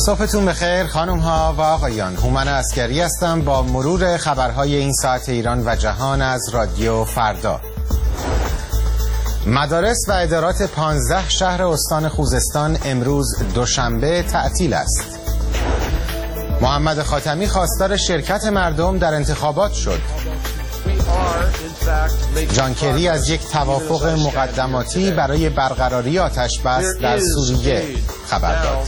صبحتون بخیر خانم ها و آقایان. هومن عسکری هستم با مرور خبرهای این ساعت ایران و جهان از رادیو فردا. مدارس و ادارات 15 شهر استان خوزستان امروز دوشنبه تعطیل است. محمد خاتمی خواستار شرکت مردم در انتخابات شد. جان کری از یک توافق مقدماتی برای برقراری آتش بس در سوریه خبر داد.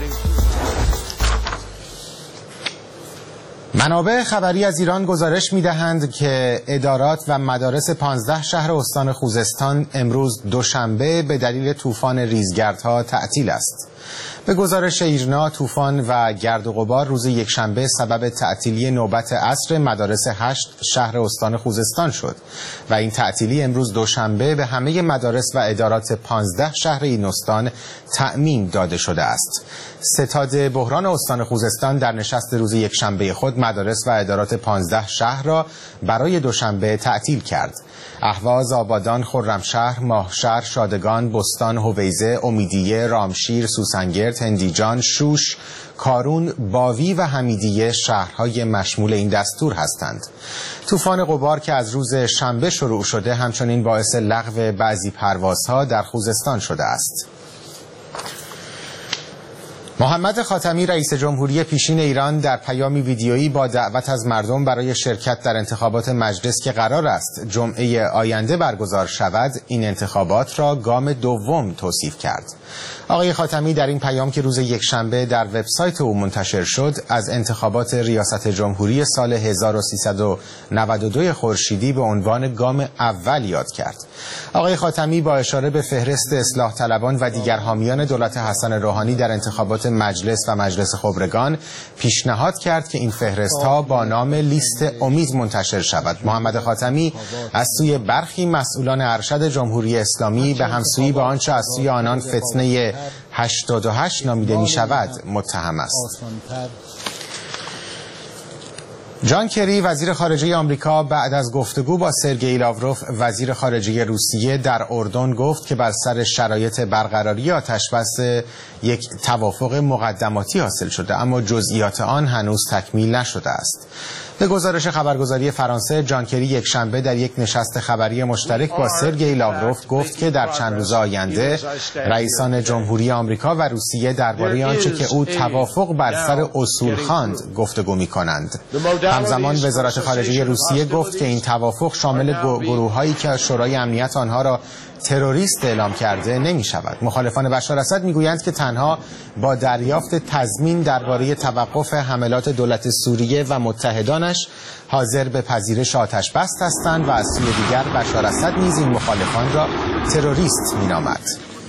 منابع خبری از ایران گزارش می‌دهند که ادارات و مدارس 15 شهر استان خوزستان امروز دوشنبه به دلیل طوفان ریزگردها تعطیل است. به گزارش ایرنا، طوفان و گرد و غبار روز یکشنبه سبب تعطیلی نوبت عصر مدارس 8 شهر استان خوزستان شد و این تعطیلی امروز دوشنبه به همه مدارس و ادارات 15 شهر این استان تعمیم داده شده است. ستاد بحران استان خوزستان در نشست روز یکشنبه خود مدارس و ادارات 15 شهر را برای دوشنبه تعطیل کرد. اهواز، آبادان، خرمشهر، ماهشهر، شادگان، بستان، هویزه، امیدیه، رامشیر، سوسنگرد، هندیجان، شوش، کارون، باوی و حمیدیه شهرهای مشمول این دستور هستند. طوفان غبار که از روز شنبه شروع شده همچنین باعث لغو بعضی پروازها در خوزستان شده است. محمد خاتمی رئیس جمهوری پیشین ایران در پیامی ویدیویی با دعوت از مردم برای شرکت در انتخابات مجلس که قرار است جمعه آینده برگزار شود، این انتخابات را گام دوم توصیف کرد. آقای خاتمی در این پیام که روز یکشنبه در وبسایت او منتشر شد، از انتخابات ریاست جمهوری سال 1392 خورشیدی به عنوان گام اول یاد کرد. آقای خاتمی با اشاره به فهرست اصلاح طلبان و دیگر حامیان دولت حسن روحانی در انتخابات مجلس و مجلس خبرگان پیشنهاد کرد که این فهرست‌ها با نام لیست امید منتشر شود. محمد خاتمی از سوی برخی مسئولان ارشد جمهوری اسلامی به همسویی با آنچه از سوی آنان فتنه 88 نامیده می شود متهم است. جان کری وزیر خارجه آمریکا بعد از گفتگو با سرگئی لاوروف وزیر خارجه روسیه در اردن گفت که بر سر شرایط برقراری آتشبس یک توافق مقدماتی حاصل شده، اما جزئیات آن هنوز تکمیل نشده است. به گزارش خبرگزاری فرانسه، جان کری یکشنبه در یک نشست خبری مشترک با سرگئی لاوروف گفت که در چند روز آینده رئیسان جمهوری آمریکا و روسیه درباره آنچه که او توافق بر سر اصول خواند گفتگو می‌کنند. همزمان وزارت خارجه روسیه گفت که این توافق شامل گروه‌هایی که شورای امنیت آنها را تروریست اعلام کرده نمی شود. مخالفان بشار اسد می گویند که تنها با دریافت تضمین درباره توقف حملات دولت سوریه و متحدانش حاضر به پذیرش آتش بس هستند و از سوی دیگر بشار اسد نیز این مخالفان را تروریست می نامد.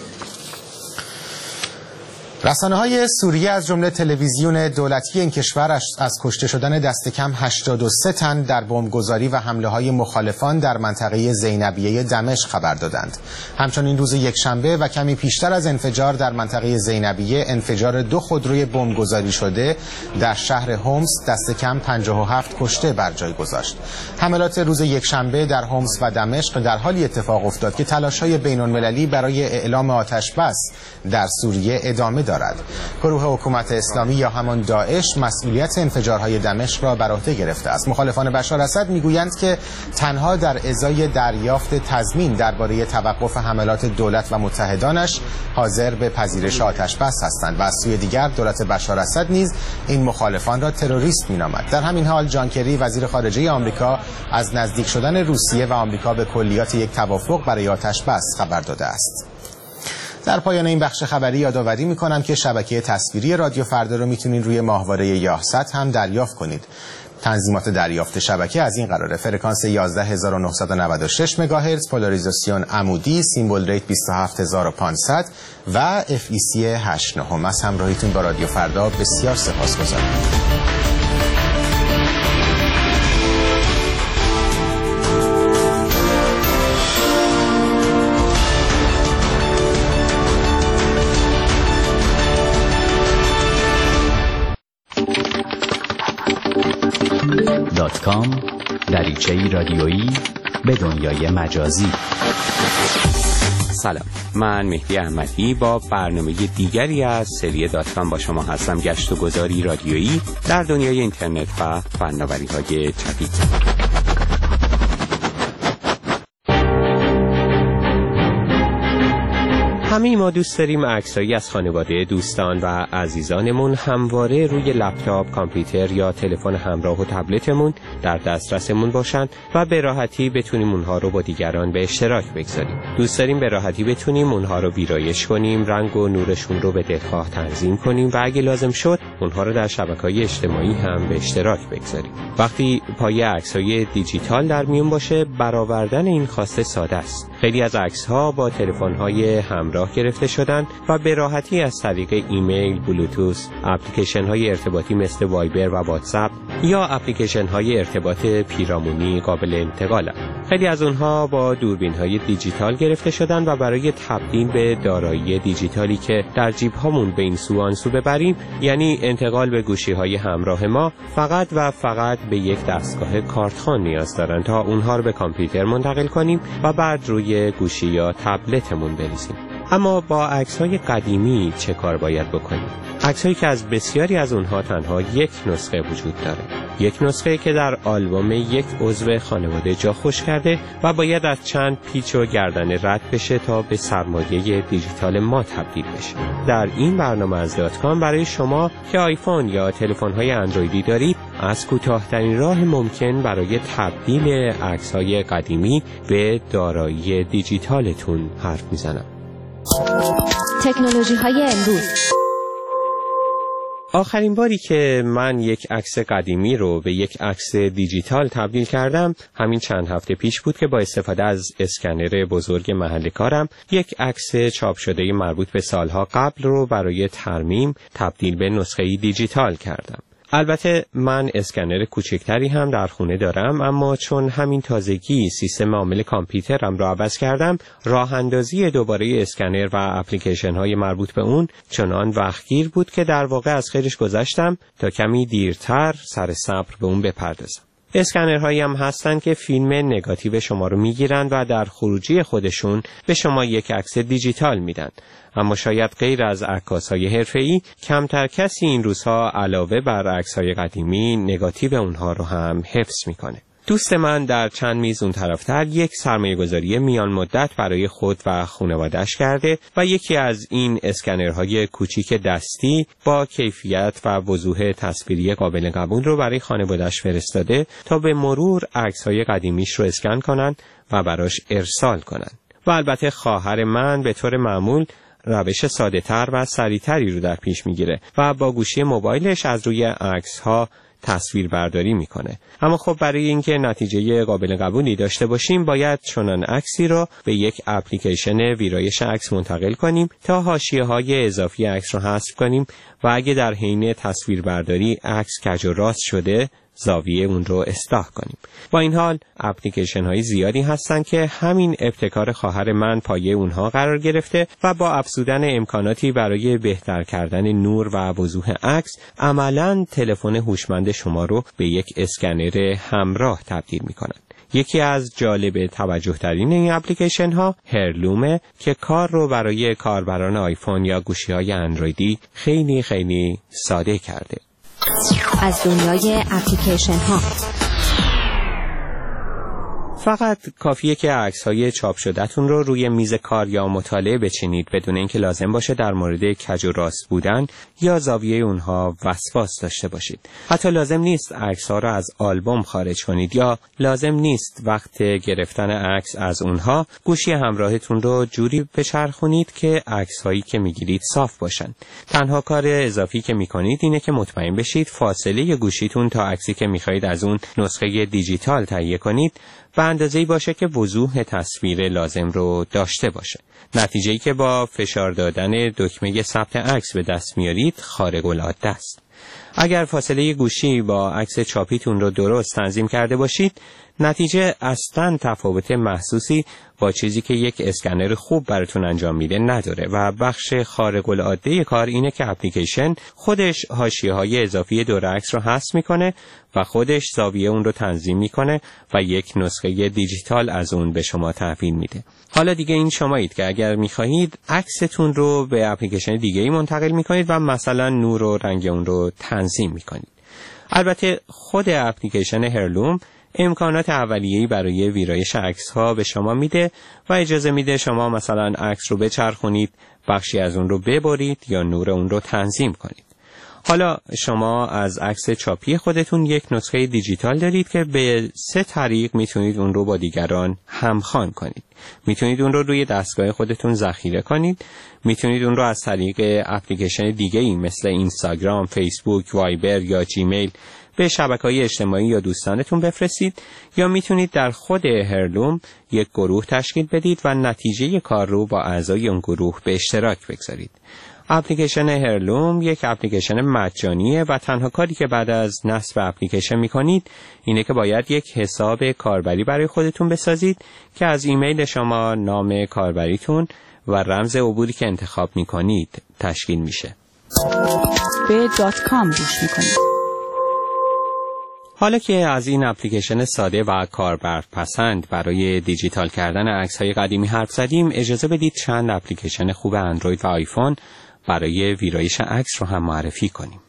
رسانه‌های سوریه از جمله تلویزیون دولتی این کشور از کشته شدن دست کم 83 تن در بمبگذاری و حمله‌های مخالفان در منطقه زینبیه دمشق خبر دادند. همچنین روز یکشنبه و کمی پیشتر از انفجار در منطقه زینبیه، انفجار 2 خودروی بمبگذاری شده در شهر هومس دست کم 57 کشته بر جای گذاشت. حملات روز یکشنبه در هومس و دمشق در حالی اتفاق افتاد که تلاش‌های بین‌المللی برای اعلام آتش بس در سوریه ادامه دارد. گروه حکومت اسلامی یا همان داعش مسئولیت انفجارهای دمشق را بر عهده گرفته است. مخالفان بشار اسد میگویند که تنها در ازای دریافت تضمین درباره توقف حملات دولت و متحدانش حاضر به پذیرش آتش بس هستند و از سوی دیگر دولت بشار اسد نیز این مخالفان را تروریست مینامد. در همین حال جان کری وزیر خارجه آمریکا از نزدیک شدن روسیه و آمریکا به کلیات یک توافق برای آتش بس خبر داده است. در پایان این بخش خبری یادآوری می‌کنم که شبکه تصویری رادیو فردا رو میتونید روی ماهواره یاهصد هم دریافت کنید. تنظیمات دریافت شبکه از این قراره: فرکانس 11996 مگاهرتز، پولاریزاسیون عمودی، سیمبل ریت 27500 و FEC 89. از همراهیتون با رادیو فردا بسیار سپاسگزارم. .com دریچه‌ای رادیویی به دنیای مجازی. سلام، من مهدی احمدی با برنامه دیگری از سری داتکام با شما هستم. گشت و گذاری رادیویی در دنیای اینترنت و فناوری‌های جدید. همه ما دوست داریم عکسایی از خانواده، دوستان و عزیزانمون همواره روی لپتاپ، کامپیوتر یا تلفن همراه و تبلتمون در دسترسمون باشن و به راحتی بتونیم اونها رو با دیگران به اشتراک بگذاریم. دوست داریم به راحتی بتونیم اونها رو ویرایش کنیم، رنگ و نورشون رو به دلخواه تنظیم کنیم و اگه لازم شد اونها رو در شبکه‌های اجتماعی هم به اشتراک بگذاریم. وقتی پایه عکسای دیجیتال در میون باشه، برآوردن این خواسته ساده است. خیلی از عکس‌ها با تلفن‌های همراه گرفته شدن و به راحتی از طریق ایمیل، بلوتوث، اپلیکیشن‌های ارتباطی مثل وایبر و واتساپ یا اپلیکیشن‌های ارتباط پیرامونی قابل انتقالند. خیلی از اونها با دوربین‌های دیجیتال گرفته شدن و برای تبدیل به دارایی دیجیتالی که در جیب‌هامون به این سو آن سو ببریم، یعنی انتقال به گوشی‌های همراه ما، فقط و فقط به یک دستگاه کارتخوان نیاز دارن تا اونها رو به کامپیوتر منتقل کنیم و بعد روی گوشی یا تبلتمون بریزیم. اما با عکس‌های قدیمی چه کار باید بکنیم؟ عکس‌هایی که از بسیاری از اونها تنها یک نسخه وجود داره. یک نسخه که در آلبوم یک عضو خانواده جا خوش کرده و باید از چند پیچ و گردنه رد بشه تا به سرمایه دیجیتال ما تبدیل بشه. در این برنامه از داتکام برای شما که آیفون یا تلفن‌های اندرویدی دارید، از کوتاه‌ترین راه ممکن برای تبدیل عکس‌های قدیمی به دارایی دیجیتالتون حرف میزنم. تکنولوژی‌های امروز. آخرین باری که من یک عکس قدیمی رو به یک عکس دیجیتال تبدیل کردم همین چند هفته پیش بود که با استفاده از اسکنر بزرگ محل کارم یک عکس چاپ شده مربوط به سالها قبل رو برای ترمیم تبدیل به نسخه دیجیتال کردم. البته من اسکنر کوچکتری هم در خونه دارم، اما چون همین تازگی سیستم عامل کامپیوترم را عوض کردم، راه اندازی دوباره اسکنر و اپلیکیشن های مربوط به اون چنان وقتگیر بود که در واقع از خیرش گذشتم تا کمی دیرتر سر صبر به اون بپردازم. اسکنرهایی هم هستن که فیلم نگاتیو شما رو میگیرن و در خروجی خودشون به شما یک عکس دیجیتال میدن. اما شاید غیر از عکاسای حرفه‌ای کمتر کسی این روزها علاوه بر عکس‌های قدیمی نگاتیو اونها رو هم حفظ میکنه. دوست من در چند میز اون طرفتر یک سرمایه‌گذاری میان مدت برای خود و خانواده‌اش کرده و یکی از این اسکنرهای کوچیک دستی با کیفیت و وضوح تصویری قابل قبول رو برای خانواده‌اش فرستاده تا به مرور عکس‌های قدیمیش رو اسکن کنن و براش ارسال کنن. و البته خواهر من به طور معمول روش ساده‌تر و سریع‌تری رو در پیش میگیره و با گوشی موبایلش از روی عکس‌ها تصویر برداری میکنه. اما خب برای اینکه نتیجه قابل قبولی داشته باشیم باید چنان عکسی رو به یک اپلیکیشن ویرایش عکس منتقل کنیم تا حاشیه‌های اضافی عکس رو حذف کنیم و اگه در حین تصویر برداری عکس کج و راست شده زاویه اون رو اصلاح کنیم. با این حال اپلیکیشن های زیادی هستن که همین ابتکار خواهر من پایه اونها قرار گرفته و با افزودن امکاناتی برای بهتر کردن نور و وضوح عکس عملاً تلفن هوشمند شما رو به یک اسکنر همراه تبدیل میکنن. یکی از جالب توجه ترین این اپلیکیشن ها هرلومه که کار رو برای کاربران آیفون یا گوشی های اندرویدی خیلی خیلی ساده کرده. از دنیای اپلیکیشن ها فقط کافیه که عکس‌های چاپ شده‌تون رو روی میز کار یا مطالعه بچینید بدون اینکه لازم باشه در مورد کج و راست بودن یا زاویه اونها وسواس داشته باشید. حتی لازم نیست عکس‌ها رو از آلبوم خارج کنید یا لازم نیست وقت گرفتن عکس از اونها گوشی همراهتون رو جوری بچرخونید که عکس‌هایی که میگیرید صاف باشن. تنها کار اضافی که میکنید اینه که مطمئن بشید فاصله گوشیتون تا عکسی که میخواید از اون نسخه دیجیتال تهیه کنید به اندازه‌ای باشه که وضوح تصویر لازم رو داشته باشه. نتیجه‌ای که با فشار دادن دکمه ثبت عکس به دست میارید خارق العاده است. اگر فاصله گوشی با عکس چاپیتون رو درست تنظیم کرده باشید، نتیجه اصلاً تفاوت محسوسی با چیزی که یک اسکنر خوب براتون انجام میده نداره و بخش خارق العاده کار اینه که اپلیکیشن خودش حاشیه‌های اضافی دور عکس رو حذف میکنه و خودش زاویه اون رو تنظیم میکنه و یک نسخه دیجیتال از اون به شما تحویل میده. حالا دیگه این شمایید که اگر میخواهید عکستون رو به اپلیکیشن دیگه‌ای منتقل میکنید و مثلا نور و رنگ اون رو تنظیم میکنید. البته خود اپلیکیشن هرلوم امکانات اولیه‌ای برای ویرایش عکس‌ها به شما میده و اجازه میده شما مثلا عکس رو بچرخونید، بخشی از اون رو ببرید یا نور اون رو تنظیم کنید. حالا شما از عکس چاپی خودتون یک نسخه دیجیتال دارید که به 3 طریق میتونید اون رو با دیگران همخوان کنید. میتونید اون رو روی دستگاه خودتون ذخیره کنید، میتونید اون رو از طریق اپلیکیشن دیگه‌ای مثل اینستاگرام، فیسبوک، وایبر یا جیمیل به شبکه‌های اجتماعی یا دوستانتون بفرستید، یا میتونید در خود هرلوم یک گروه تشکیل بدید و نتیجه کار رو با اعضای اون گروه به اشتراک بگذارید. اپلیکیشن هرلوم یک اپلیکیشن مجانیه و تنها کاری که بعد از نصب اپلیکیشن میکنید اینه که باید یک حساب کاربری برای خودتون بسازید که از ایمیل شما، نام کاربریتون و رمز عبوری که انتخاب میکنید تشکیل میشه. به .com گوش میکنید. حالا که از این اپلیکیشن ساده و کاربرپسند برای دیجیتال کردن عکس‌های قدیمی حرف زدیم، اجازه بدید چند اپلیکیشن خوب اندروید و آیفون برای ویرایش عکس رو هم معرفی کنیم.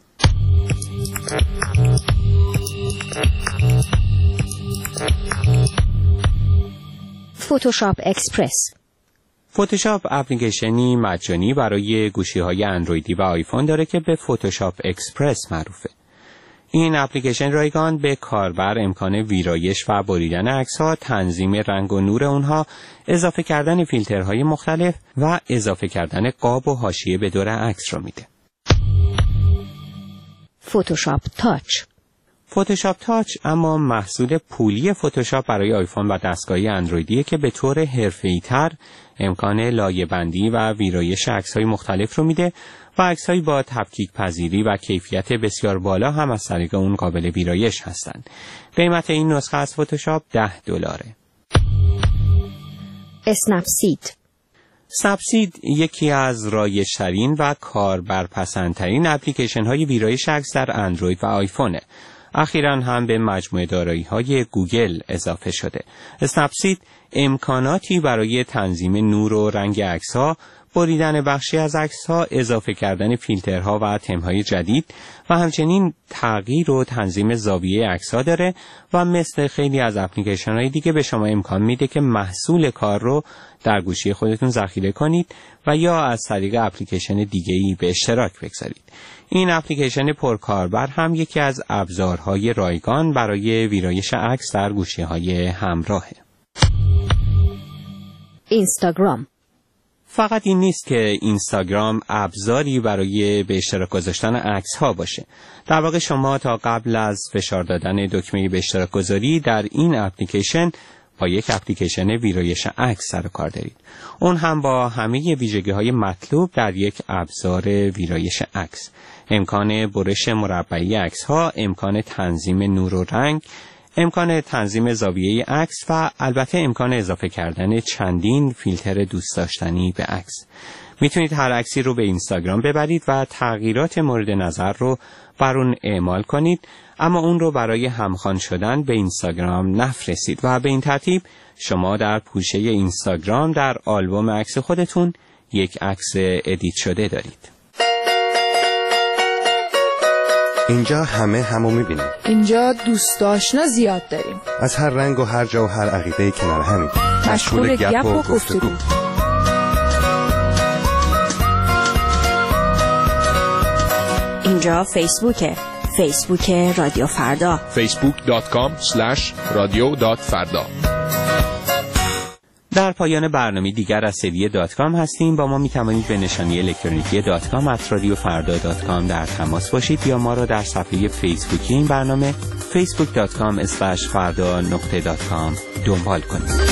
فتوشاپ اکسپرس. فتوشاپ اپلیکیشنی مجانی برای گوشی‌های اندرویدی و آیفون داره که به فتوشاپ اکسپرس معروفه. این اپلیکیشن رایگان به کاربر امکان ویرایش و بریدن عکس‌ها، تنظیم رنگ و نور اونها، اضافه کردن فیلترهای مختلف و اضافه کردن قاب و حاشیه به دور عکس رو میده. فتوشاپ تاچ. فتوشاپ تاچ اما محصول پولی فتوشاپ برای آیفون و دستگاهی اندرویدیه که به طور حرفه‌ای‌تر امکان لایه‌بندی و ویرایش عکس‌های مختلف رو میده و عکس‌های با تفکیک پذیری و کیفیت بسیار بالا هم از طریق اون قابل ویرایش هستند. قیمت این نسخه از فتوشاپ $10. اسنپسید. اسنپسید یکی از رایج‌ترین و کاربرپسندترین اپلیکیشن‌های ویرایش عکس در اندروید و آیفونه. اخیراً هم به مجموعه دارایی‌های گوگل اضافه شده. اسنپسید امکاناتی برای تنظیم نور و رنگ عکس‌ها، بریدن بخشی از عکس‌ها، اضافه کردن فیلترها و تم‌های جدید و همچنین تغییر و تنظیم زاویه عکس‌ها داره و مثل خیلی از اپلیکیشن‌های دیگه به شما امکان میده که محصول کار رو در گوشی خودتون ذخیره کنید و یا از طریق اپلیکیشن دیگه‌ای به اشتراک بگذارید. این اپلیکیشن پرکاربر هم یکی از ابزارهای رایگان برای ویرایش عکس در گوشی‌های همراهه. اینستاگرام. فقط این نیست که اینستاگرام ابزاری برای به اشتراک گذاشتن عکس‌ها باشه. در واقع شما تا قبل از فشار دادن دکمه به اشتراک گذاری در این اپلیکیشن با یک اپلیکیشن ویرایش عکس سر و کار دارید. اون هم با همه ویژگی‌های مطلوب در یک ابزار ویرایش عکس. امکان برش مربعی عکس‌ها، امکان تنظیم نور و رنگ، امکان تنظیم زاویه عکس و البته امکان اضافه کردن چندین فیلتر دوست داشتنی به عکس. میتونید هر عکسی رو به اینستاگرام ببرید و تغییرات مورد نظر رو بر اون اعمال کنید، اما اون رو برای همخوان شدن به اینستاگرام نفرستید و به این ترتیب شما در پوشه اینستاگرام در آلبوم عکس خودتون یک عکس ادیت شده دارید. اینجا همو میبینیم. اینجا دوست آشنا زیاد داریم. از هر رنگ و هر جا و هر عقیده کنار همین. مشغول گپ و گفتگو. اینجا فیسبوکه. فیسبوک رادیو فردا. facebook.com/radio.farda. در پایان برنامه دیگر از سری .com هستیم. با ما می توانید به نشانی الکترونیکی .com@radiofarda.com در تماس باشید یا ما را در صفحه فیسبوکی این برنامه facebook.com/farda.com دنبال کنید.